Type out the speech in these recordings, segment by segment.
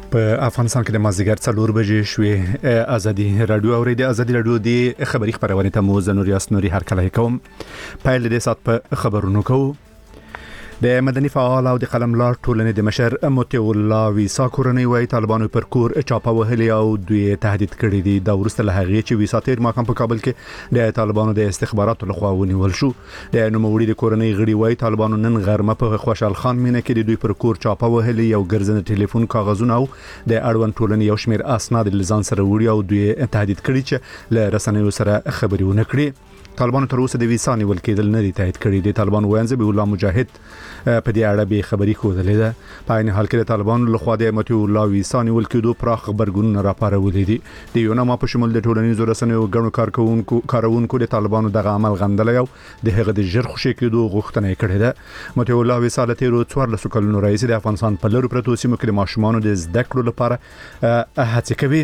په افغانستان کې د مازیګر 4 بجې شوې. ازادي رادیو اوریدي. ازادي رادیو د خبري خبرونه ته مو زنور یاسنوري هر کله کوم پایل د سات په خبرونو کوو. د مدني فعال او د قلملار ټولنې د مشر موتی الله ویسا کورنۍ وای طالبانو پر کور چاپه وهلي او دوی تهدید کړی دي. دا ورسته له هغه چې ویسا تیر ماکم په کابل کې د طالبانو د استخباراتو لخوا ونیول شو. د نوموړي د کورنۍ غړي وای طالبانو نن غرمه په خوشحال خان مینه کې د دوی پر کور چاپه وهلي او ګرځنده ټلیفون کاغذونه او د اړوند ټولنې یو شمېر اسناد لزان سره وړي او دوی تهدید کړی چې له رسنیو سره خبري ونه کړي. طالبانو تر اوسه د ویسا نیول کېدل نه دي تایید کړي. د طالبانو وینځ به الله مجاهد په دې اړه به خبري کولې ده. په عین حال کې د طالبانو لخوا د موتی الله ویسا نیول کېدو پراخ خبرګونونه راپارولې دي. د یوناما په شمول د ټولنیزو رسنیو غړو کارونکو د طالبانو دغه عمل غندلې او د هغه د ژر خوشي کېدو غوښتنه کړې ده. موتی الله ویسا د تیرو 14 کلونو رئیس د افغانستان په لوري پروتو سیمو کې د ماشومانو د زده کړو لپاره هڅه کوي.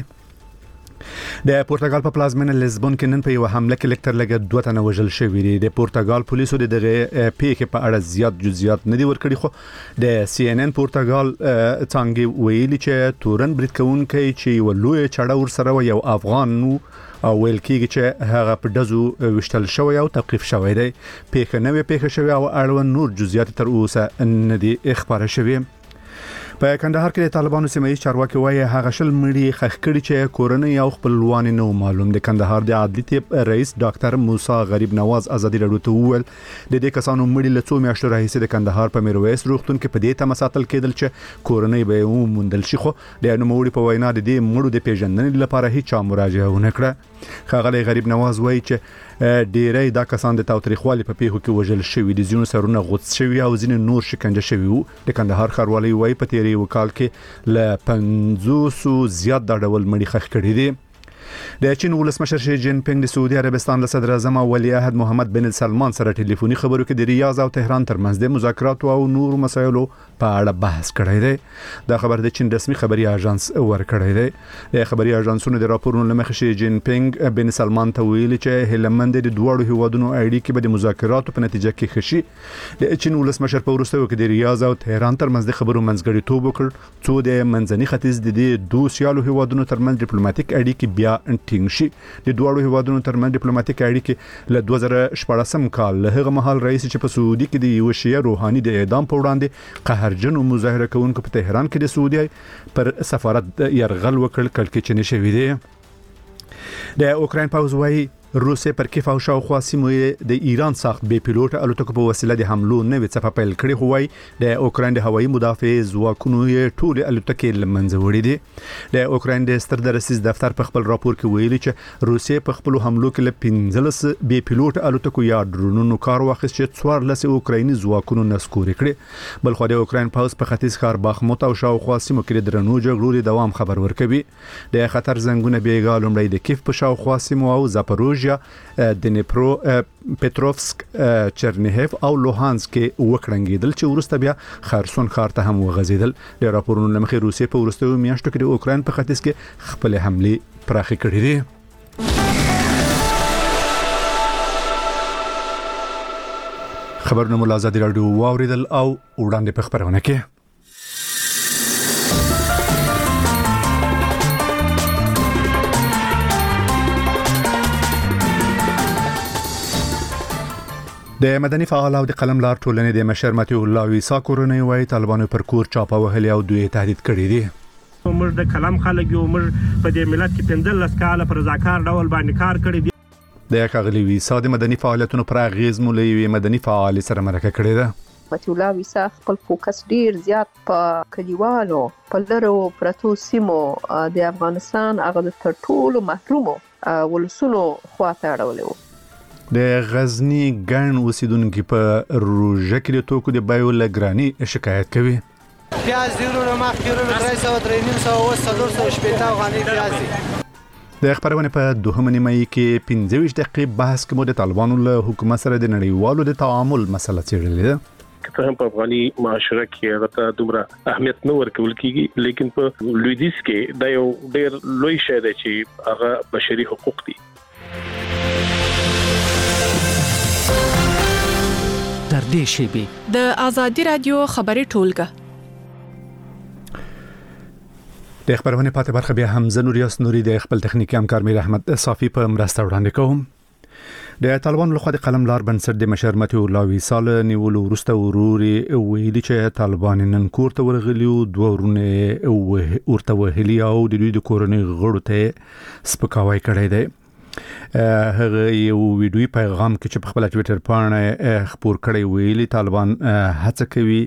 د پورتګال په پلازمینه لیزبون کې نن په یو حمله کې لکټر لګ 2 تنه وژل شوی دي. د پورتګال پولیسو د دغه پیښې په اړه زیات جزئیات نه دي ورکړي، خو د سی ان ان پورتګال څنګه ویلي چې تورن برید کوونکی چې ولوی چړه ور سره یو افغان نو او ویل کېږي چې هغه په دزو وشتل شوی او توقيف شوی دی. پیښه نوې پیښه شوی او اړوند نور جزئیات تر اوسه نه دي خبره شوی. په کندهار کې د طالبانو سیمایي چارواکي وایي هغه شل مړي خښ کړي چې کورنۍ او خپلوان نه معلوم. د کندهار د عدلي طب رئیس ډاکټر موسی غریب نواز ازادي رادیو ته وویل د دې کسانو مړي له 2 میاشتو راهیسې د کندهار په میرویس روغتون کې په دې تمه ساتل کېدل چې کورنۍ به یې وموندل شي، خو د نوموړي په وینا د دې مړو د پیژندنې لپاره هیڅ مراجعه ونه کړه. ښاغلی غریب نواز وایي چې ډیری دا کسان د تاوتریخوالي په پیښو کې وژل شوي دي، ځینو سرونه غوڅ شوي او ځینې نور شکنجه شوي وو. د کندهار ښاروالۍ وایي په تیری وکال کې ل 500 زیات دا ډول مړي خښ کړي دي. د چین ولسمشر شي جین پینګ د سعودي عربستان له صدر اعظم او ولی عهد محمد بن سلمان سره ټلیفوني خبرو کې د ریاض او تهران ترمنځ د مذاکرات او نور مسایلو په اړه بحث کړی دی. دا خبر د چین رسمي خبري اژانس ورکړی دی. د خبري اژانسونو د راپورونو لمخې شي جین پینګ بن سلمان ته ویلي چې هلمند د دوړو هیوادونو اړیکې به د مذاکراتو په نتیجه کې خشي. د چین ولسمشر په ورستیو کې د ریاض او تهران ترمنځ د خبرو منځګړیتوب وکړ څو د منځني ختیځ د دوه سیالو هیوادونو ترمنځ ډیپلوماټیک اړیکې بیا ټینګ شي. د دوه هیوادونو ترمنځ ډیپلوماټیک اړیکې له 2014 کال له هغه مهال رئیس چې په سعودي کې د یو شیعه روحاني د اعدام په وړاندې قهرجن مظاهره کوونکو په تهران کې د سعودي پر سفارت يرغل وکړ کړکېچنې شوې دي. د اوکراین پوځ وایي روسیه پر کیف او شاوخوا سیمو د ایران ساخت بې پیلوټ الوتکو په وسیله د حملو نوې څپه پیل کړې، خو وايي د اوکراین د هوایي مدافع ځواکونو یې ټول الوتکې لمنځه وړي دي. د اوکراین د ستر درسیز دفتر په خپل راپور کې ویلي چې روسیه په خپل حملو کې ل 15 بې پیلوټ الوتکو یا ډرونونو کار واخیست چې 14 اوکرایني ځواکونو نسکوري کړي. بل خو د اوکراین پوځ په ختیځ ښار باخموت او شاوخوا سیمو کې د درنو جګړو د دوام خبر ورکوي. د خطر زنګونه بیګا لومړی د کیف په شاوخوا سیمو او زاپروژیا دنیپرو پټروفسک چرنیهف او لوهانسک کې وکړنګیدل چې ورسته بیا خرسون ښار ته هم وغځیدل. د راپورونو لمخې روسیه په ورستیو میاشتو کې د اوکراین په ختیځ کې خپل حمله پراخې کړې دي. خبرونه مو آزادي رادیو واوریدل او وړاندې په خبرونه کې د مدني فعال او د قلملار ټولنې د مشر موتی الله ویسا کورنۍ وایي طالبانو پر کور چاپه وهلي او دوی تهدید کړي دي. موږ د کلام خلک یو موږ په دې ملت کې 15 کاله پر ځکار ډول باندې کار کړی دی. د ښاغلي ویسا د مدني فعالیتونو پر اغیز مولوي مدني فعال سره مرکه کړې ده. موتی الله ویسا خپل فوکس ډیر زیات په کلیوالو په لرو پرتو سیمو د افغانستان هغه د ټولو محرومو ولسونو خواته اړولې و. د غزنی ګڼ اوسیدونکو په روژه کې د توکو د بیو لګرانی شکایت کوي. پیاز دیرونه مخکرو 300 شپېته افغانۍ پیاز دي. د خبرونه په دوهمه نیمه کې 15 دقیقې بحث کوم د طالبانو له حکومت سره د نړیوالو د تعامل مسله څېړلې ده. که هم په افغاني معاشره کې هغه دومره اهمیت نه ورکول کیږي، لیکن په لویدیځ کې دا یو ډېر لوی شی دی چې هغه بشري حقوق دي. تر دې شیبې د ازادي رادیو خبري ټولګه د خبرونه پاتې برخه بیا حمزه نوریاس نوري د خپل تخنیکی همکار میر احمد صافی په مرسته وړاندې کوم. د طالبانو لخوا د قلم لار بنسټ د مشر متي الله وصال نیولو وروسته وروري ویلي چې طالبان نن کور ته ورغلي او دوه ورونه ورته وهلي او د دوی د کورنۍ غړو ته سپکاوی کړی دی. هغه یو ویډیوي پیغام کې چې په خپل ټوئیټر باندې خپور کړی ویلي طالبان هڅه کوي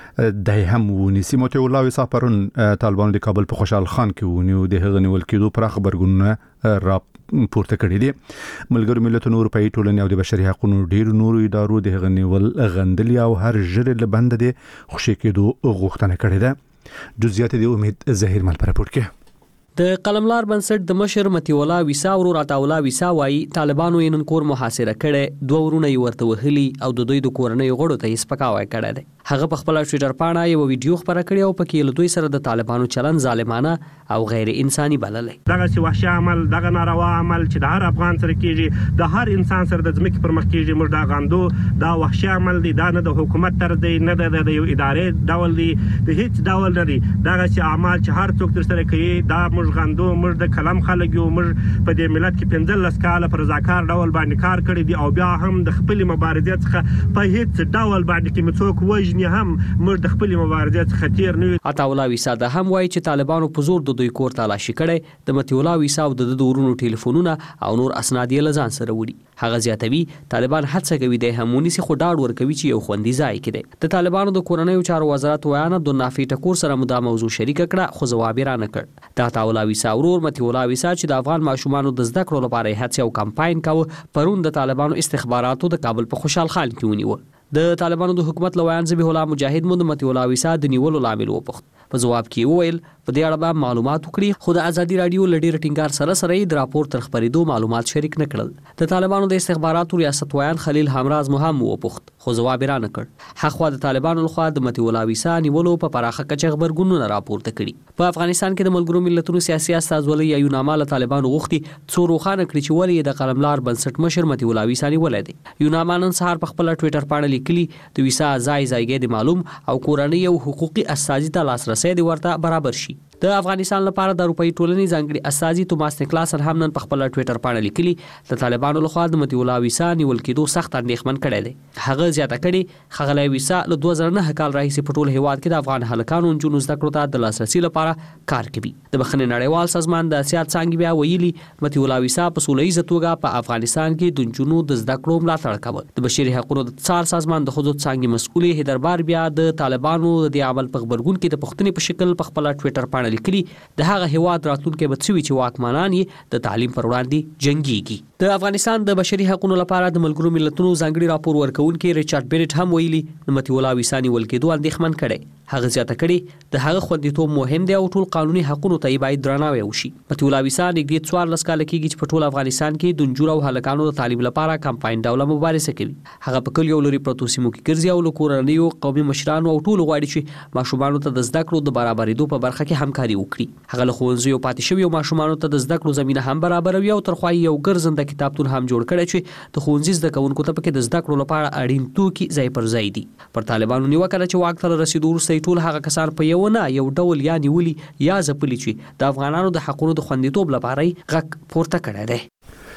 د هم ونیسي. متي الله وصال پرون طالبان د کابل په خوشحال خان کې ونیو د هغه نیول کېدو پر خبرګونونه را پورته کړی دي. ملګرو ملتونو اروپאי ټولنې او د بشري حقوقو ډېر نورو ادارو د هغه نیول غندلي او هر ژر له بند دي خوشی کېدو غوښتنه کړې ده. جزئیات د امید ظهیر مل پر راپور کې. د قلملار بنسټ د مشر متي الله وصال ورور عطاولا وصال وايي طالبانو یې نن کور محاصره کړي، دوه ورونه یې ورته وهلي او د دوی د کورنۍ غړو ته یې سپکاوی کړی دی. هغه په خپل ټوئیټر باندې یو ویډیو خبره کړې او پکې له دوی سره د طالبانو چلن ظالمانه او غیر انساني بللې. دغه سی وحشي عمل، دغه ناروا عمل چې د هر افغان سره کیږي، د هر انسان سره د ځمکې پر مخ کیږي، موږ دا غندو. دا وحشي عمل دی، دا نه د حکومت طرز دی، نه د یو ادارې ډول دی، د هیڅ ډول نه دی. دغه سی اعمال چې هر څوک تر سره کوي دا موږ غندو. موږ د کلم خلک یو، موږ په دې ملت کې 15 کاله پر رضاکار ډول باندې کار کړی دی او بیا هم د خپل مبارزې څخه په هیڅ ډول باندې کې څوک وژني هم موږ د خپل مبارزې څخه تیر نه یو. عطاولا وصال دا هم وایي چې طالبانو په زور د دوی کور تلاشي کړي، د متي الله وصال د دورونو ټلیفونونه او نور اسناد یې لزان سره وړي. هغه زیاتوي طالبان هڅه کوي د همونی سي خو ډاډ ورکوي چې یو خوندي ځای کې دی. د طالبانو د کورنۍ چارو وزارت ویاند عبد النافع ټکور سره مدا موضوع شریک کړه خو جواب یې رانه کړ. د عطاولا وصال ورور متي الله وصال چې د افغان ماشومانو د زده کړو لپاره هڅه او کمپاین کاوه، پرون د طالبانو استخباراتو د کابل په خوشحال خان کې ونیو. د طالبانو د حکومت لویان ذبیح الله مجاهد مو د متي الله وصال د نیولو لامل وپوښت. په جواب کې وویل په دې اړه به معلومات وکړي، خو د ازادي رادیو لډیر ټینګار سره د راپور تر خبرېدو معلومات شریک نه کړل. د طالبانو د استخباراتو ریاست ویان خلیل همراز مهم وپوښت خو جواب یې رانه کړ. حقوا د طالبانو لخوا د متي الله وصال نیولو په پراخه کچه خبرګونونه راپورته کړي. په افغانستان کې د ملګرو ملتونو سیاسي استازولۍ یو نامه له طالبانو غوښتي څو روښانه کړي چې ولې د قلملار بنسټ مشر متي الله وصال نیولې دی. یو نامه نن سهار په خپل ټوئیټر باندې لیکلي د وصال ځای د معلوم او کورنۍ او حقوقي استازي ته لاسرسي دی ورته برابر شي. د افغانستان لپاره د اروپאי ټولنې ځانګړي استازي توماس نیکلاس هم نن په خپل ټوئیټر باندې لیکلي د طالبانو لخوا د متي الله وصال نیول کېدو سخت اندېښمن کړی دی. هغه زیاته کړي ښاغلی وصال له 2009 کال راهیسې په ټول هیواد کې د افغان هلکانو نجونو زده کړو ته د لاسرسي لپاره کار کوي. د بخښنې نړیوال سازمان د اسیا څانګې بیا ویلي متي الله وصال په سوله ییزه توګه په افغانستان کې د نجونو د زده کړو ملاتړ کوي. د بشري حقوقو د څار سازمان د ښځو څانګې مسؤل هیدربار بیا د طالبانو د عمل په خبرګون کې د پښتنې په شکل په خپل ټوئیټر باندې لیکلي د هغه هیواد راتلونکي به څوي چې واکمنان یې د تعلیم پر وړاندې جنگيږي. د افغانستان د بشري حقوقو لپاره د ملګرو ملتونو ځانګړي راپور ورکونکي ریچارډ بیرټ هم ویلي د متي الله وصال نیول کېدو اندېښمن کړي. هغه زیاته کړي د هغه خوندیتوب مهم دی او ټول قانوني حقوقو ته باید درناوی وشي. متي الله وصال نږدې 14 کال کېږي چې په ټول افغانستان کې د نجونو او هلکانو د تعلیم لپاره کمپاین ډوله مبارزه کوي. هغه په کلیو لري پروتو سیمو کې ګرځي او له کورنیو قومي مشرانو او ټول غواړي چې ماشومانو ته د زده کړو د برابرېدو په برخه کې همکاري وکړي. هغه له ښوونځیو پاتې شوي ماشومانو ته د زده کړو زمینه هم برابروي او ترخوا یو ګرځنده کتابتون هم جوړ کړی چې د ښوونځي زده کوونکو ته پکې د زده کړو لپاره اړین توکي ځای پر ځای دي. پر طالبانو نیوکه ده چې واک ته رسیدو وروسته ټول هغه کسان په یو نه یو ډول یا نیولي یا ځپلي چې د افغانانو د حقونو د خوندیتوب لپاره غږ پورته کړی دی.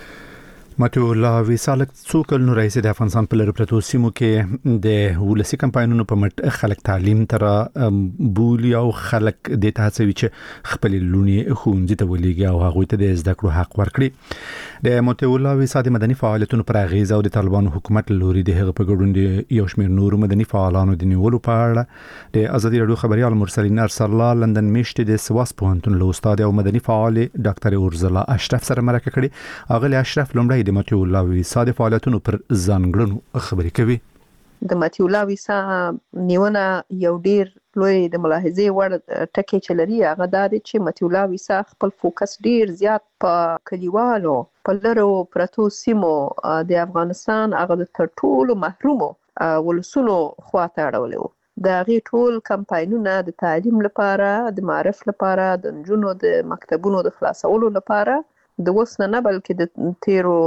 متي الله وصال څو کلونو راهیسې د افغانستان په لرې پرتو سیمو کې د ولسي کمپاینونو په مټ خلک تعلیم تر بولي او خلک د تاسو چې خپل لونی ښوونځي ته ولېږي او هغه ته د زده کړو حق ورکړي. د متي الله وصال مدني فعالیتونو پر اغیز او د طالبانو حکومت لوري د هغه په ګډون د یو شمېر نور مدني فعالانو د نیولو په اړه د ازادي رادیو خبريال مرسلین ارسل الله لندن میشته د سواس پوهنتون له استاد او مدني فعال ډاکټر اورزلا اشرف سره مرکه کړي. اغلی اشرف لومړی د متي الله وصال فعالیتونو پر ځانګړنو خبرې کوي. د متي الله وصال نیونه یو ډیر لوی د ملاحظې وړ ټکی چې لري هغه دا دی چې متي الله وصال خپل فوکس ډیر زیات په کلیوالو په لرو پرتو سیمو د افغانستان هغه د تر ټولو محرومو ولسونو خواته اړولی و. د هغې ټول کمپاینونه د تعلیم لپاره، د معرف لپاره، د نجونو د مکتبونو د خلاصولو لپاره د اوس نه بلکې د تیرو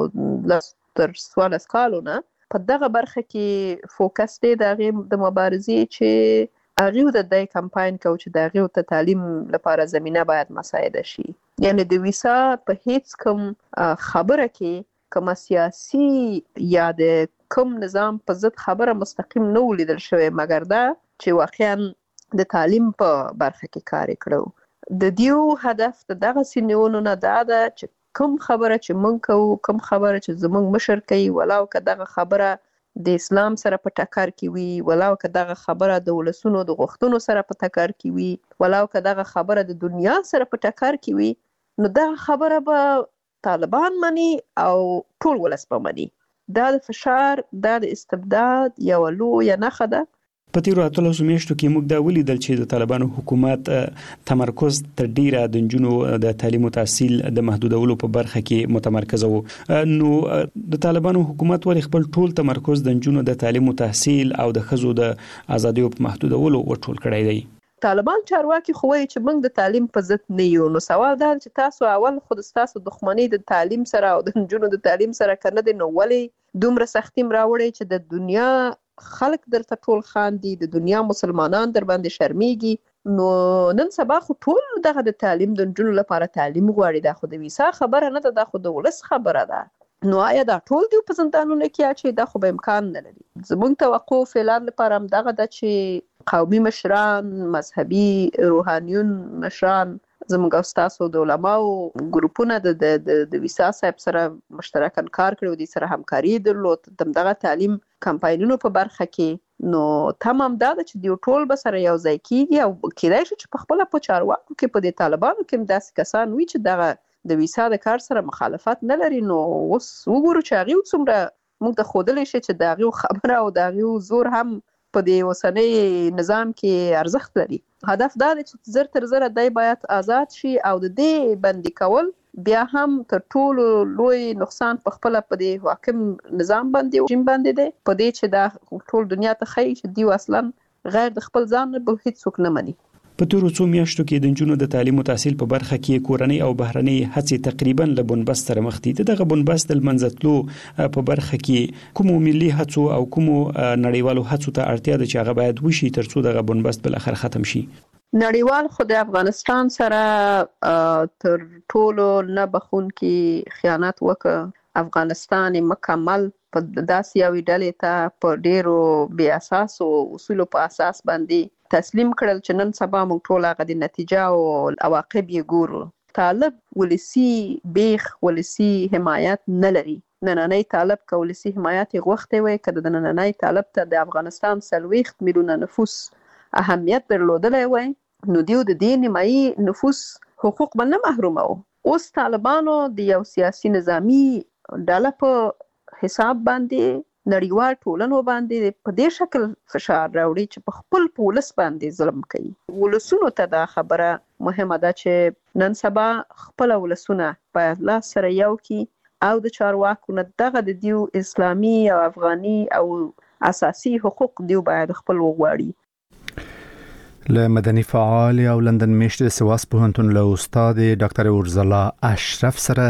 تر 14 کالو نه په دغه برخه کې فوکس دی د هغې د مبارزې چې هغه د دې کمپاین کو چې د هغه ته تعلیم لپاره زمينه باید مساعده شي. یعنی د ویسا په هیڅ کوم خبره کې کوم سیاسي یا د کوم نظام په ضد خبره مستقیم نه ولیدل شوی، مګر دا چې واقعا د تعلیم په برخه کې کار کړو. د دیو هدف دغه سینونو نه دا ده چې کوم خبره چې مونږ کوو، کوم خبره چې زمونږ مشر کوي، ولاو که دغه خبره د اسلام سره په ټکر کې وي، ولاو که دغه خبره د ولسونو د غوښتنو سره په ټکر کې وي، ولاو که دغه خبره د دنیا سره په ټکر کې وي، نو دغه خبره به طالبان مني او ټول ولس به مني. دا د فشار، دا د استبداد یو لویه نښه ده. په تیرو 18 میاشتو کې موږ دا ولیدل چې د طالبانو حکومت تمرکز تر ډیره د نجونو د تعلیم او تحصیل د محدودولو په برخه کې متمرکز وو. نو د طالبانو حکومت ولې خپل ټول تمرکز د نجونو د تعلیم او تحصیل او د ښځو د ازادۍ په محدودولو ورټول کړی دی؟ طالبان چارواکي خو وایي چې موږ د تعلیم په ضد نه یو. نو سوال دا چې تاسو اول خود تاسو دښمنۍ د تعلیم سره او د نجونو د تعلیم سره کنه دي، نو ولې دومره سختیم راوړي چې د دنیا خلک درته ټول خاندي، د دنیا مسلمانان در باندې شرمېږي؟ نو نن سبا خو ټول دغه د تعلیم د نجونو لپاره تعلیم غواړي. دا خو د ویسا خبره نه ده، دا خو د ولس خبره ده. نو آیا دا ټول دی په زندانونو کې اچي؟ دا خو به امکان نه لري. زموږ توقع فعلا لپاره هم دغه ده چې قومي مشران، مذهبي روحانيون مشران، زموږ استادو د علماو ګروپونه د ویسا صاحب سره مشترکاً کار کړو، دي سره همکاري درلود دغه تعلیم کمپاینونو په برخه کې. نو تمام دا چې دی ټول به سره یو ځای کیږي او کېدای شي چې په خپل په چارواکو کې په دې طالبانو کې داسې کسان وي چې دغه د ویسا د کار سره مخالفت نه لري. نو اوس وګورو چې هغه څومره موږ ته خودلې شي چې دغه خبره او دغه زور هم په دې وسنۍ نظام کې ارزښت لري. هدف دا دی چې زر تر زر دای باید آزاد شي او د دې بندي کول بیا هم تر ټولو لوی نقصان په خپل په دې حاکم نظام باندې رژیم باندې دی، په دې چې دا ټول دنیا ته ښیي چې دی اصلا غیر د خپل ځان به هیڅ څوک نه مني. په تیرو څو میاشتو کې د نجونو د تعلیم او تحصیل په برخه کې کورنۍ او بهرنۍ هڅې تقریبا له بنبست سره مخ دي. دغه بنبست د منځتلو په برخه کې کوم ملي هڅو او کوم نړیوالو هڅو ته اړتیا ده چې هغه باید وشي ترڅو دغه بنبست بل اخر ختم شي؟ نړیوال خو د افغانستان سره تر ټولو نه بخون کې خیانت وکړ. افغانستان مکمل په داسې یوې ډلې ته په ډیرو بې اساس او اصولو په اساس باندې تسلیم کړل چې نن سبا موږ ټول هغه د نتیجه او عواقب یې ګورو. طالب ولسی بیخ ولسی حمایت نه لري. نننۍ طالب که ولسی حمایت غوښتي وي، که د نننۍ طالب ته د افغانستان 40 میلیونه نفوس اهمیت درلودلی وي، نو دیو د دې نیمایي نفوس حقوق به نه محرومه وو. اوس طالبانو د یو سیاسي نظامی ډله په حساب باندې نړیوال ټولنو باندې په دې شکل فشار راوړي چې په خپل پولیس باندې ظلم کوي. ولسونو ته دا خبره مهمه ده چې نن سبا خپل ولسونه باید لاس سره یو کی او د چارواکو نه دغه د دیو اسلامي او افغاني او اساسي حقوق دیو باید خپل وغواړي. له مدني فعال او لندن میشت سواس پوهنتون له استاد ډاکټر ورزلا اشرف سره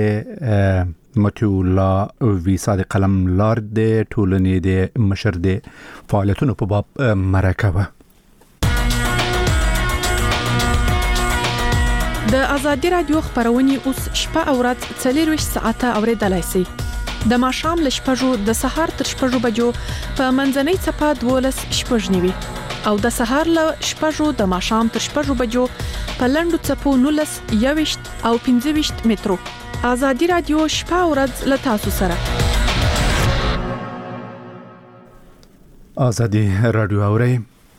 د متیولا ویسا د قلم لار د ټولنې د مشر د فعالیتونو په باب مرکه. د ازادي رادیو خبرونه اوس شپه او ورځ 24 ساعته اوریدلای شئ. د ماښام ل شپږو د سهار تر شپږو بجو په منځنۍ چپه 12 شپږنیوي او د سهار ل شپږو د ماښام تر شپږو بجو په لندو چپو 19 21 او 25 مترو. ازادي رادیو شپه او ورځ ل تاسو سره. ازادي رادیو اوري.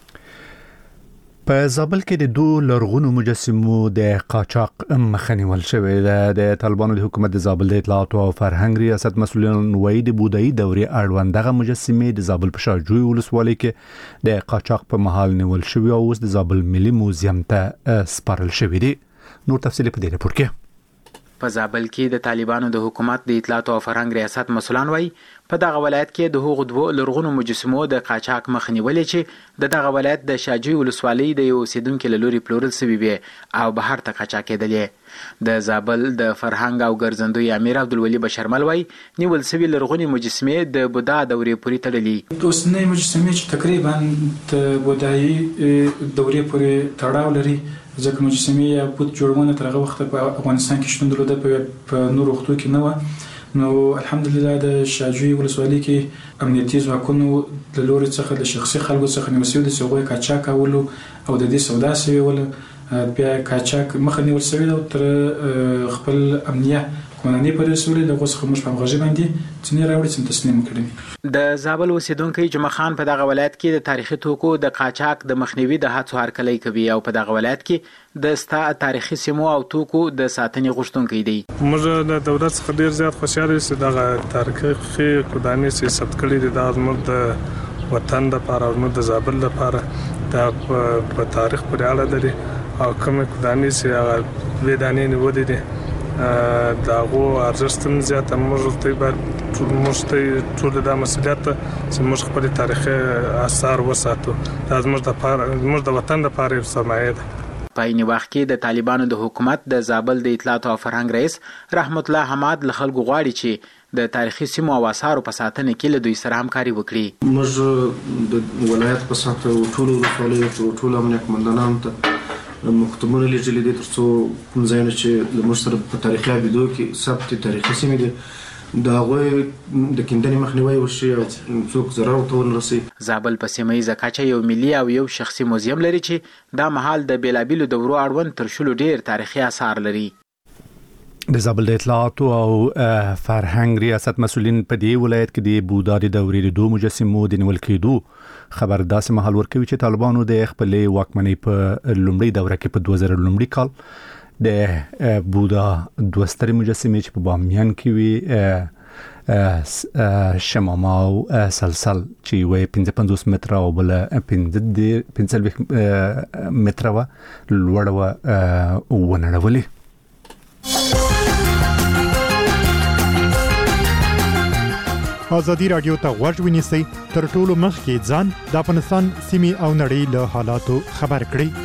په زابل کې د دوه لرغونو مجسمو د قاچاق مخنیول شوی د طالبانو د حکومت د زابل د اطلاعات او فرهنګ ریاست مسؤلین وایي د بودایي دورې اړوند دغه مجسمې د زابل په شاجوی ولسوالۍ کې د قاچاق په محل نیول شوی او اوس د زابل ملي موزیم ته سپارل شوی دي. نور تفصیل په دې رپورت کې. په زابل کې د طالبانو د حکومت د اطلاعات او فرهنګ ریاست مسؤلان وایي په دغه ولایت کې د هغو دوه لرغونو مجسمو د قاچاق مخ نیولې چې دغه ولایت د شاجوی ولسوالۍ د یو اوسیدونکو له لوري پلورل شوی وي او بهر ته قاچاق کېدلې. د زابل د فرهنګ او ګرځندوی امیر عبدالولي بشرمل وایي نیول شوی لرغونې مجسمې د بودا دورې پورې تړلې. اوسنۍ مجسمې چې تقریبا د بودایي دورې پورې تړاو لري ځکه مجسمې یا بت جوړونه تر هغه وخته په افغانستان کې شتون درلوده، په نورو وختو کې نه و. نو الحمدلله د شاجوی ولسوالۍ کې امنیتي ځواکونو له لوري څخه د شخصي خلکو څخه نیول شوي د هغوی قاچاق کولو او د دې سودا شوې وله بیا قاچاق مخه نیول شوې ده تر خپل امنیه قانوني پر رسول له غوښه موږ په غږی باندې څنګه راوړي چې تسلیم کړي. د زابل اوسیدونکو جمعه خان په دغه ولایت کې د تاریخي توکو د قاچاق د مخنیوي د هڅو هرکلی کوي او په دغه ولایت کې د ستا تاریخي سیمو او توکو د ساتنې غوښتونکي دي. موږ د دولت څخه ډیر زیات خوشاله یو چې دغه تاریخي کوداني سیاست کړی دي د زموږ د وطن لپاره او د زابل لپاره د په تاریخ پورې اړه لري او کوم کوداني چې ودانې نیولې دي داغو ارزښت زیات موږ ته ټول د مسؤلیت چې موږ خپل تاریخي آثار وساتو دا زموږ د وطن لپاره سرمایه ده. په این وخت کې د طالبانو د حکومت د زابل د اطلاعات او فرهنګ رئیس رحمت الله حماد له خلکو غواړي چې د تاریخي سیمو او آثارو په ساتنه کې له دوی سره همکاري وکړي. موږ د ولایت په ساتنه ټول ولایت ټول امنیت مندانانو ته مکتوبونه لیږلي دي ترڅو کوم ځایونه چې موږ سره په تاریخي ابیدو کې ثبت تاریخي سیمې دي د هغوی د کیندنې مخنیوی وشي او څوک ضرر ورته ونه رسي. زابل په سیمه ییزه کچه یو ملي او یو شخصي موزیم لري چې دا مهال د بیلابیلو دورو اړوند تر شلو ډیر تاریخي آثار لري. د زابل د اطلاعات او فرهنګ ریاست مسؤلین په دې ولایت کې د بودا د دورې د دوه مجسمو د نیول کېدو خبر داسې مهال ورکوي چې طالبانو د خپلې واکمنۍ په لومړۍ دوره کې په 2000 لومړي کال د بودا دوه سترې مجسمې چې په بامیان کې وي شمامه او سلسل چې وي 55 متره او بل 15 متره و لوړ و ونړولې. ازادي رادیو ته غوږ ونیسئ تر ټولو مخکې ځان د افغانستان سیمې او نړۍ له حالاتو خبر کړئ.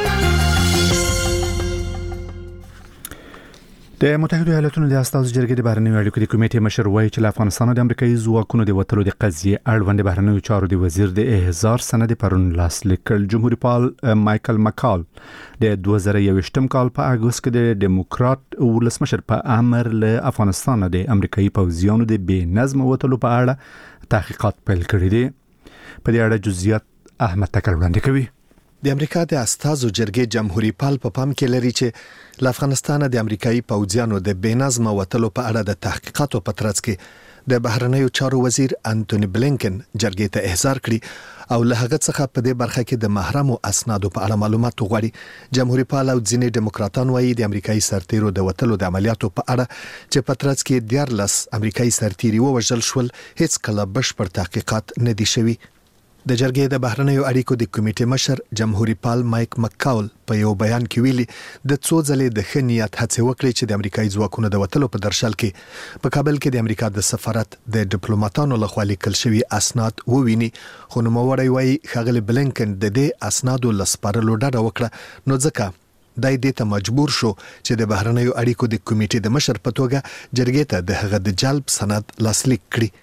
د متحده ایالاتونو د استازو جرګې د بهرنیو اړیکو د کمیټې مشر وایي چې له افغانستان د امریکایي ځواکونو د وتلو د قضیې اړوند د بهرنیو چارو د وزیر د احضار سند پرون لاسلیک کړ. جمهوریت پال مایکل مکال د 2021 کال په اګوست کې د ډیموکرات ولسمشر په امر له افغانستان د امریکایي پوځیانو د بې نظم وتلو په اړه تحقیقات پیل کړي دي. په دې اړه جزئیات احمد تکل وړاندې کوي. د امریکا د استازو جرګې جمهوریت پال په پام کې لري چې له افغانستان د امریکایي پوځیانو د بېنظم وتلو په اړه د تحقیقاتو په ترڅ کې د بهرنیو چارو وزیر انټونی بلینکن جرګې ته احضار کړي او له هغه څخه په دې برخه کې د محرمو اسنادو په اړه معلومات وغواړي. جمهوریت پال او ځینې ډیموکراتان وایي د امریکایي سرتیرو د وتلو د عملیاتو په اړه چې په ترڅ کې 14 امریکایي سرتیري ووژل شول هیڅ کله بشپړ تحقیقات نه دي شوي. د جرګې د بهرنیو اړیکو د کمیټې مشر جمهوریت پال مایک مکاول په یو بیان کې ویلي د څو ځلې د ښه نیت هڅې وکړي چې د امریکایي ځواکونو د وتلو په درشل کې په کابل کې د امریکا د سفارت د ډیپلوماټانو لخوا لیکل شوي اسناد وویني. خو نوموړی وایي ښاغلی بلینکن د دې اسنادو له سپارلو ډډه وکړه نو ځکه دای دې ته مجبور شو چې د بهرنیو اړیکو د کمیټې د مشر په توګه جرګې ته د هغه د جلب سند لاسلیک کړي.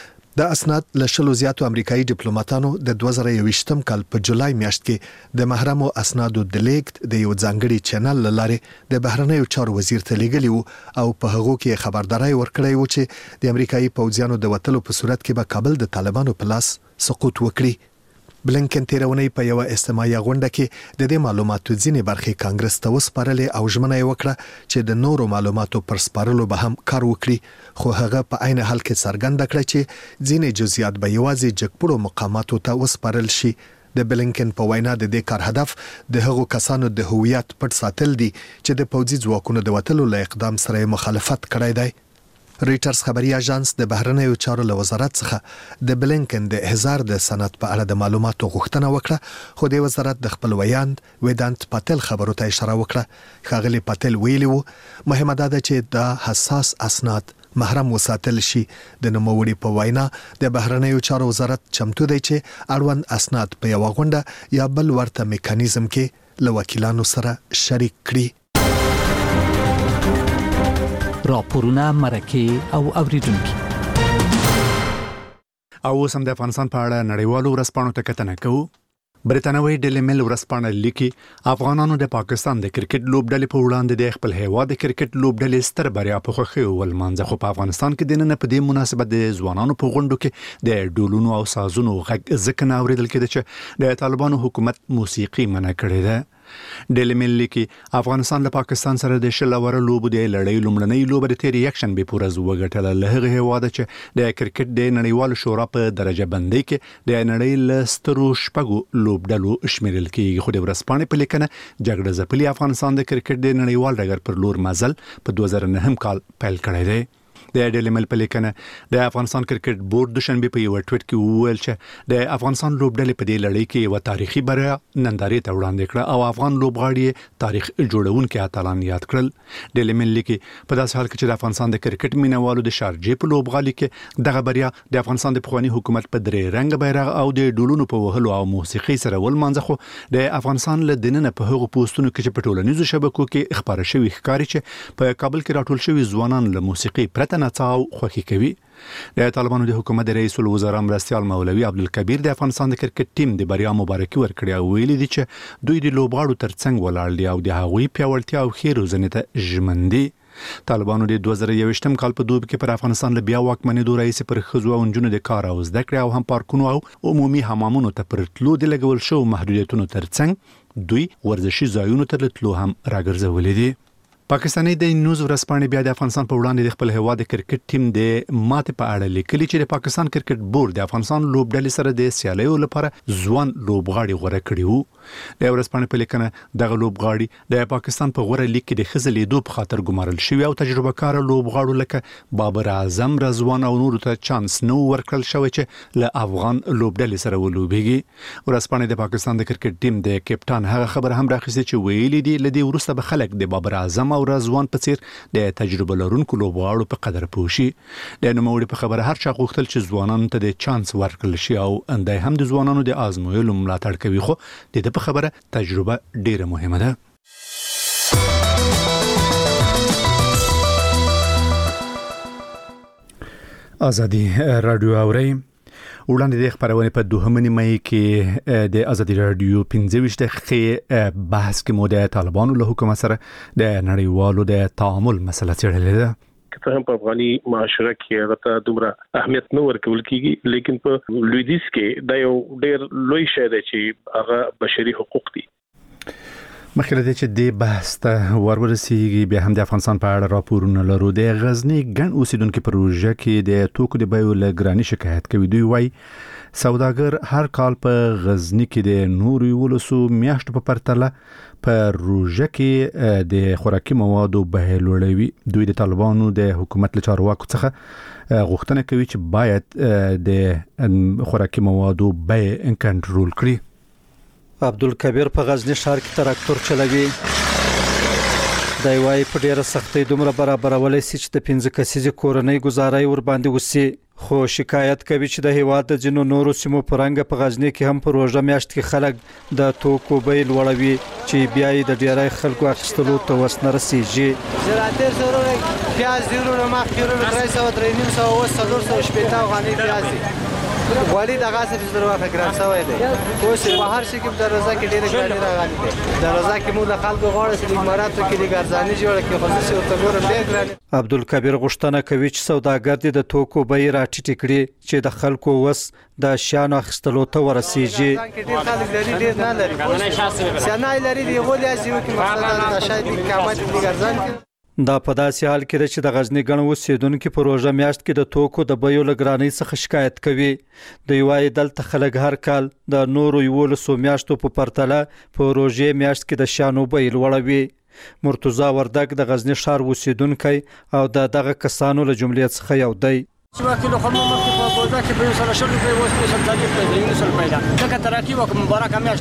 د اسناد له شلو زیاتو امریکایي ډیپلوماټانو د 2021 کال په جولای میاشت کې د محرمو اسنادو د لیکت د یو ځانګړي چینل لاره د بهرنیو چارو وزیر ته لیږلي وو او په هغه کې خبرداري ورکړی و چې د امریکایي پوځیانو د وتلو په صورت کې به کابل د طالبانو په لاس سقوط وکړي. بلینکن تیرونی په یو استماعي غونډه کې د دې معلوماتو ځینې برخې کانګرس ته وسپارلې او ژمنه یې وکړه چې د نورو معلوماتو پر سپارلو به هم کار وکړي. خو هغه په عین حال کې څرګنده کړه چې ځینې جزئیات به یوازې جګپړو مقاماتو ته وسپارل شي. د بلینکن په وینا د دې کار هدف د هغو کسانو د هویت پټ ساتل دي چې د پوځي ځواکونو د وتلو له اقدام سره مخالفت کړی دی. ریټرز خبري اژانس د بهرنیو چارو له وزارت څخه د بلینکن د احضار د سند په اړه د معلوماتو غوښتنه وکړه خو د وزارت د خپل ویاند ویدانت پاتل خبرو ته اشاره وکړه. ښاغلی پاتل ویلي وو مهمه ده چې دا حساس اسناد محرم وساتل شي. د نوموړي په وینا د بهرنیو چارو وزارت چمتو دی چې اړوند اسناد په یو غونډه یا بل ورته میکانیزم کې له وکیلانو سره شریک کړي. راپورونه مرکه او اوریدونکو او سم د افغانستان په اړه نړیوالو ورځپاڼو ته کتنه کوو. برتانوي ډیلی میل ورځپاڼه لیکي افغانانو د پاکستان د کرکټ لوبډلې په وړاندې د خپل هیواد د کرکټ لوبډلې ستر بریا په خوښي ولمانځه، خو په افغانستان کې د نن په دې مناسبت د ځوانانو په غونډو کې د ډولونو او سازونو غږ ځکه نه اوریدل کېده چې د طالبانو حکومت موسیقي منع کړې ده. ډیلی میل لیکي افغانستان له پاکستان سره د شلور لوبو د لړۍ لومړنۍ لوبه د تیر یکشن به پورز وګټله. له هغه هیواده چې د کرکټ د نړیوال شورا په درجه بندۍ کې د نړۍ له سترو شپږو لوبډلو شمیرل کېږي، خو د ورځپاڼې په لیکنه جګړه ځپلي افغانستان د کرکټ د نړیوال ډګر پر لور مزل په 2009 کال پیل کړی دی. د ډیلی میل په لیکنه د افغانستان کرکټ بورډ د شنبه په یو ټویټ کې وویل چې د افغانستان لوبډلې په دې لړۍ کې یو تاریخي بریا نندارې ته وړاندې کړه او افغان لوبغاړي تاریخ جوړونکي اتلان یاد کړل. ډیلی میل لیکي په داسې حال کې چې د افغانستان د کرکټ مینوالو د شارجې په لوبغالي کې دغه بریا د افغانستان د پخوانی حکومت په درې رنګ بیرغ او د ډولونو په وهلو او موسیقي سره ولمانځه، خو د افغانستان له دننه په هغو پوسټونو کې چې په ټولنیزو شبکو کې خبره شوی ښکاري چې په کابل کې راټول شوی ځوانان له موسیقي پرته نڅاو خوښي کوي. د طالبانو د حکومت د رئیس الوزرا مرستیال مولوي عبدالکبیر د افغانستان د کرکټ ټیم د بریا مبارکي ورکړې او ویلي دي چې دوی د لوبغاړو ترڅنګ ولاړ دي او د هغوی پیاوړتیا او ښې روزنې ته ژمن دي. طالبانو د 2021 کال په دوب کې پر افغانستان له بیا واکمنېدو راځي پر ښځو او نجونو د کار او زده کړې او هم پارکونو او عمومي حمامونو ته پر تلو د لګول شو محدودیتونو ترڅنګ دوی ورزشي ځایونو ته تلو هم راګرځولې دي. پاکستاني د نیوز ورځپاڼې بیا د افغانستان په وړاندې د خپل هیواد د کرکټ ټیم د ماتې په اړه لیکلي چې د پاکستان کرکټ بورډ د افغانستان لوبډلې سره د سیالیو لپاره ځوان لوبغاړي غوړه کړي وو. د ورځپاڼې په لیکنه دغه لوبغاړي د پاکستان په غوړه لیګ کې د ښځې لیدو په خاطر ګمارل شوي او تجربه کار لوبغاړو لکه بابر اعظم، رضوان او نورو ته چانس نو ورکړل شوی چې له افغان لوبډلې سره ولوبېږي. ورځپاڼې د پاکستان د کرکټ ټیم د کپټان هغه خبر هم راخیستې چې ویلي دي لدی وروسته به خلک د بابر اعظم او رضوان په څیر د تجربه لرونکو لوبغاړو په قدر پوښي. د نوموړي په خبره هر چا غوښتل چې ځوانانو ته د چانس ورکړل شي او اندای هم د ځوانانو د آزمویلو ملاتړ کوي، خو د دې په خبره تجربه ډیره مهمه ده. ازادي رادیو اوري وړاندې د خبرونه په 2 مې کې د ازادي رادیو 15 دقیقې بحث کې مو د طالبانو له حکومت سره د نړیوالو د تعامل مسله څېړلې ده. که هم په افغاني معاشره کې هغه ته دومره اهمیت نه ورکول کیږي، لیکن په لویدیځ کې دا یو ډېر لوی شی دی چې هغه بشري حقوق دي. مخکې چې د بحث ته ورورسیږي بیا هم د افغانستان په اړه راپورونه لرو. د غزنی ګڼ اوسیدونکو پروژه کې د توکو د بیو لګرانی شکایت کوي. دوی وایي سوداګر هر کال په غزنی کې د نورو ولسو میاشتو په پرتله په روژه کې د خوراکي موادو بیه لوړوي. دوی د طالبانو د حکومت له چارواکو څخه غوښتنه کوي چې باید د خوراکي موادو بیه کنټرول کړي. عبدالکبیر په غزنی ښار کې تراکتور چلوي. دا یوای په ډیره سختۍ دومره برابرولای سي چې د 15 کسیزې کورنۍ گزارای ور باندې وسی، خو شکایت کوي چې د هیواد د جنو نورو سیمو پرنګ په غزنی کې هم په روزه میاشت کې خلک د توکو بیل وړوي چې بیا یې د ډیرای خلکو اخیستلو ته وسنه رسیږي. زراعتي ضروري پیاز ضروري ما کیلو 300 شپېته غني پیاز ولی د غاصب ضرورت فکرام سوی دی. اوس په هر شي کې د رضا کې ډېر ګراني راغلي دي. د رضا کې موږ د خلکو غواړو چې د اماراتو کې د ګرځاني جوړ کې خصوصي او تګور ډېر ګراني. عبدالکبیر غوښتنه کوي چې سوداګر د توکو بیې راټیټې کړي چې د خلکو وس د شیانو اخیستلو ته ورسیږي. ډېر خلک لري ډېر نه لري. سنای لري دی ولې اځي کې مقصد د شاید قامت د ګرځان کې دا په داسې حال کې چې د غزنی ګڼ اوسیدونکو په روزه میاشت کې د توکو د بیو لګرانی څخه شکایت کوي. د یوای دلته خلک هر کال د نورو یولسو میاشتو په پرتله په روزه میاشت کې د شانو بیل وړوي. مرتضی وردګ د غزنی ښار اوسیدونکی او دغه کسانو له جملې څخه یو دی. چې وکیل خمو مخکې په بازار کې په 100 روپۍ اوس په 100 پیدا دغه ترقی وکړه مبارک همیشه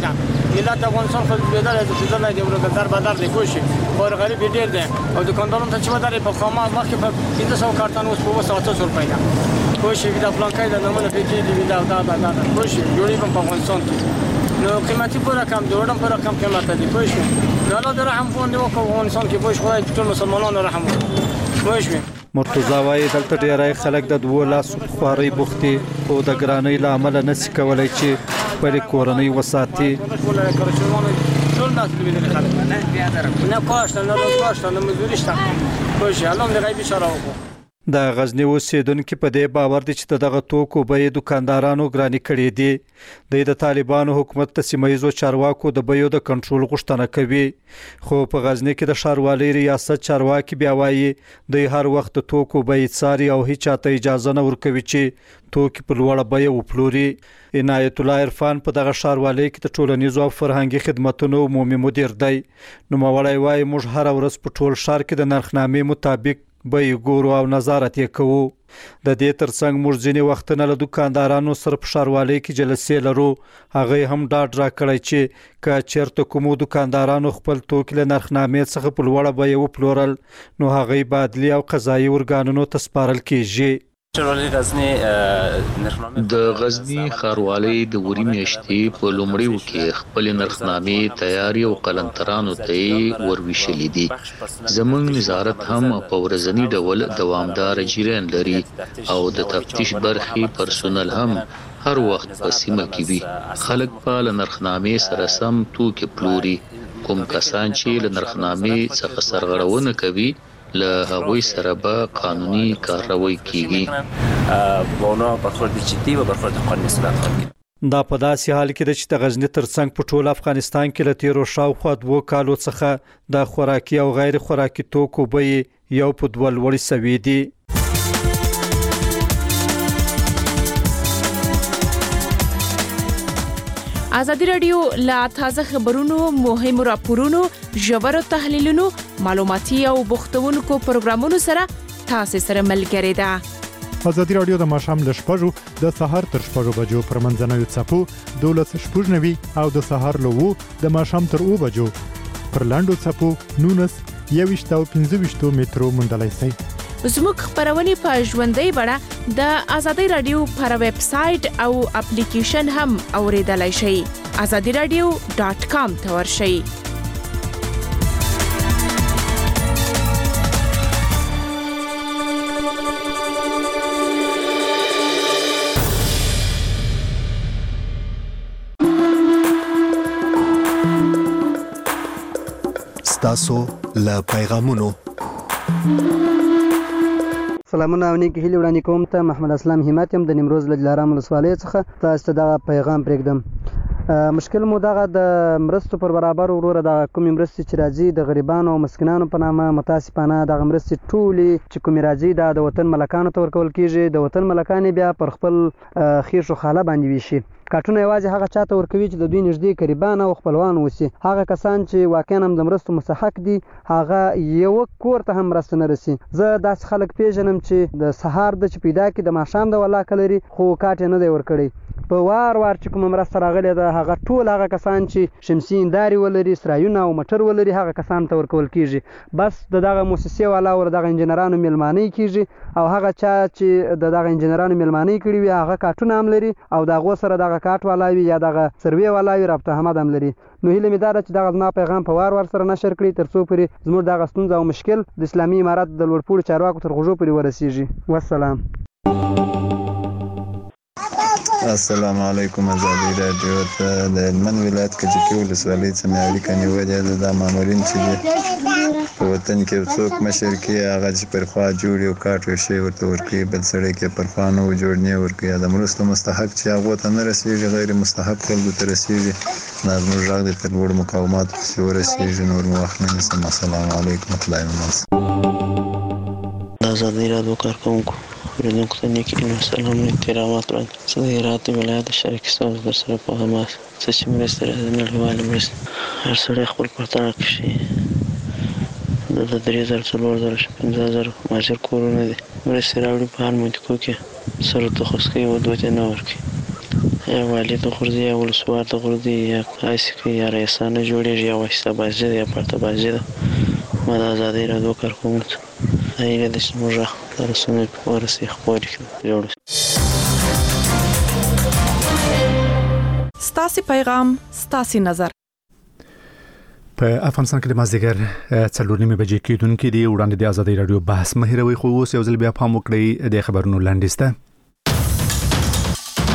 ملت افغانستان خود بیدار از چیزا نه دی ورګ در بدر دی کوشي اور غریب ډیر دی او دکاندارانو ته چې مدارې په خامه مخکې په 1500 کارتن اوس په 700 روپۍ ده کوشي دا پلانکای د نمونه پیږي دی دا کوشي جوړي په افغانستان نو قیمتي پر رقم دوړم پر رقم قیمت دی کوشي نو الله د رحم فون دی وکړو افغانستان کې کوشي خدای ټول مسلمانانو رحم وکړي کوشي مرتضی وايي دلته ډیری خلک د دوه لاسو خواري بوختي او د ګرانۍ له امله نشي کولای چې خپل کورنۍ وساتي ټول ناس لیدل خلک نه کاشته نه مزدوري شته کوشي الله دې غیبي اشاره وکړي د غزنی اوسیدونکو په دې باور دي چې دغه توکو به دکاندارانو ګرانی کړي دي د طالبانو حکومت ته سیمایزو چارواکو د بیو د کنټرول غوښتنه کوي خو په غزنی کې د ښاروالۍ ریاست چارواکي بیا وایي د هر وخت توکو به څاري او هیڅ چاته اجازه نه ورکوي چې توکي په لوړه بیه وپلوري عنایت الله عرفان په دغه ښاروالۍ کې د ټولنیزو او فرهنګي خدماتو عمومي مدیر دی نو مولای وایي موږ هر ورځ په ټول ښار کې د نرخنامې مطابق به ګورو او نظارت یې کوو د دې ترڅنګ موږ ځینې وختونه له دکاندارانو سره په ښاروالۍ کې جلسې لرو هغه هم ډاډ راکړی چې که چېرته کومو دکاندارانو خپل توکي له نرخنامې څخه په لوړه بیه وپلورل نو هغوی به عدلي او قضایي ارګانونو ته سپارل کیږي د غزنی ښاروالۍ د وري میاشتې په لومړیو کې خپل نرخنامې تیاری او قلمترانو ته ورویشلې دي زموږ نظارت هم په ورځنی ډول دوامدار جریان لري او د تفتیش برخې پرسونل هم هر وخت په سیمه کې وي خلک په نرخنامې سره سم توکي پلوري کوم کسان چې له نرخنامې څخه سرغړونه کوي له هغوی سره به قانوني کارروي کیږي دا په داسې حال کې چې د غزنی ترڅنګ په ټول افغانستان کې له تیرو شاوخوا 2 کالو څخه د خوراکي او غیر خوراکي توکو بیې یو په 2 لوړې شوې دي ازادي رادیو لا تازه خبرونو مهمو راپورونو ژورو تحلیلونو معلوماتي او بوختونکو پروګرامونو سره تاسو سره ملګری ده ازادي رادیو د ماشام ل شپږو د سهار تر 6 بجو پر منځنوي چپو 12:00 او د سهار له 2 د ماشام تر 2 بجو پر لاندو چپو 19:15 مترو مندلای سي زموږ خبرونه په ژوندۍ بڼه د ازادي رادیو پر ویب سټ او اپلیکیشن هم اوریدلای شئ azadiradio.com ته ورشئ ستاسو له پیغامونو سلامونه او نیکی هیله وړاندې کوم ته محمد اسلام همت يم د نیمروز له دلارام ولسوالۍ څخه تاسو ته دا پیغام پرېږدم مشکل مو دغه د مرستو پر برابر وروره د کوم مرستې چې راځي د غریبانو او مسکینانو په نامه متاسفانه د مرستې ټولې چې کوم راځي د وطن ملکانو ته ورکول کیږي د وطن ملکان بیا پر خپل خیرشو خاله باندې ویشي کارتونه یوازې هغه چاته ورکوي چې د دوی نږدې قریبان او خپلوان وسی هغه کسان چې واقعا هم د مرستو مستحق دي هغه یو کور ته هم مرسته نه رسي زه داس خلک پیژنم چې د سهار د چې پیدا کې د ماښام د ولا کلري خو کاټ نه دی ورکړي په وار چې کوم مرسته راغلی ده هغه ټول هغه کسان چې شمسي انداري ولري سرایونه او مټر ولري هغه کسان ته ورکول کیږي بس دغه مؤسسې والا ور دغه انجنیرانو ملماني کیږي او هغه چا چې دغه انجنیرانو ملماني کړي وي هغه کارتونه هم لري او دغه سره دغه کارت والا وي یا دغه سروي والا وي رابطه هم هم لري نو هیله مې دا چې دغه ما پیغام په وار سره نشر کړي ترڅو پرې زموږ دغه ستونزه او مشکل د اسلامي امارات د لوړپوړو چارواکو تر غوږو پرې ورسیږي والسلام السلام علیکم ازادي رادیو ته د هلمند ولایت کجکي ولسوالۍ څخه مې اړیکه نیولې ده دا مامورین چې په وطن کې څوک مشر کې هغه چې پر خوا جوړ یو کارت شي ورته ورکوي بل سړی کې پر خوا نه جوړ نه ورکوي د مرستو مستحق چې هغه ته نه رسیږي غیر مستحق خلکو ته رسیږي نظم راغ د تلوړ مقاومت چې ورسیږي نور وخت نه نسم السلام علیکم ورحمۃ اللہ وبرکاتہ ازادي رادیو کارکونکو ورنوک ته نیکی سلام احترامات وړاندې زه د هرات ولایت شریک ستونزو در سره پوهه څه چې مرستې راځي نړیوالې مرستې هر سړی خپل پرتله کړي د 3000 5000 ماجر کورونه دي مرستې راوړي په هر منطقو کې سره تخصص کوي او دوی ته نه ورکوي یا والی د غورځي یا ولسوار د غورځي یا قایسکي یا رئیسانه جوړیږي یا واشته بازي یا پرته بازي ده ما د ازادي رادیو کارکونکو ایله د شموږه رسنۍ ورسې خبرې جوړ ستاسي پیغام ستاسي نظر په افغانستان کې د مازدیګر 4:30 بجې کېدونکې دی وړاندې د ازادي رادیو بحث مهیروي خو اوس یو ځل بیا پام وکړئ د خبرونو لاندې